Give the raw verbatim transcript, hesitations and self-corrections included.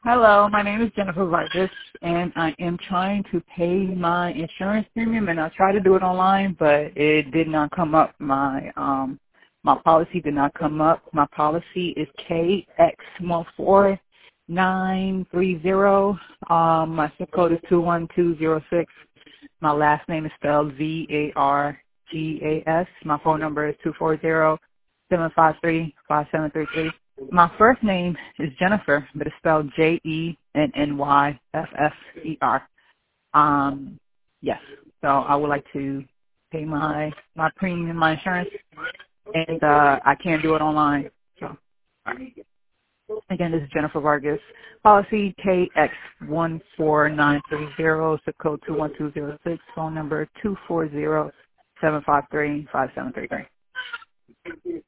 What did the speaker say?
Hello, my name is Jennifer Vargas, and I am trying to pay my insurance premium, and I tried to do it online, but it did not come up. My um, my policy did not come up. My policy is K X one four nine three zero. Um, my zip code is two one two zero six. My last name is spelled V A R G A S. My phone number is two four zero seven five three five seven three three. My first name is Jennifer, but it's spelled J E N N Y F F E R. Um, yes. So I would like to pay my my premium, my insurance, and uh, I can't do it online. So, all right. Again, this is Jennifer Vargas. Policy K X one four nine three zero, zip code two one two zero six, phone number two four zero seven five three five seven three three.